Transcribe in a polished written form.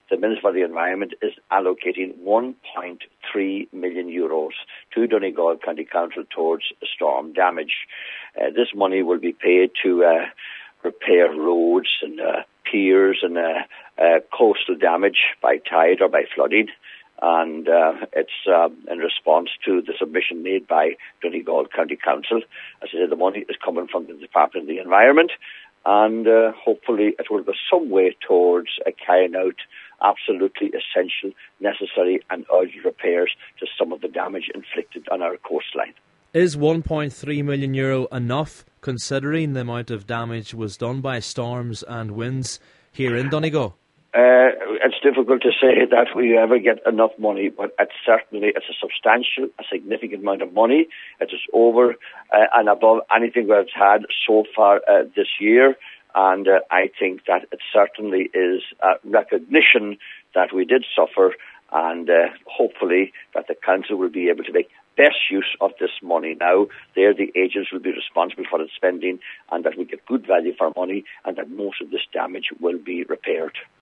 the Minister for the Environment is allocating €1.3 million to Donegal County Council towards storm damage. This money will be paid to repair roads and piers and coastal damage by tide or by flooding. And it's in response to the submission made by Donegal County Council. As I said, the money is coming from the Department of the Environment, and hopefully it will go some way towards carrying out absolutely essential, necessary and urgent repairs to some of the damage inflicted on our coastline. Is €1.3 million enough, considering the amount of damage was done by storms and winds here in Donegal? It's difficult to say that we ever get enough money, but it's a substantial, a significant amount of money. It is over and above anything we've had so far this year. And I think that it certainly is a recognition that we did suffer, and hopefully that the council will be able to make best use of this money now. They're the agents will be responsible for its spending, and that we get good value for money, and that most of this damage will be repaired.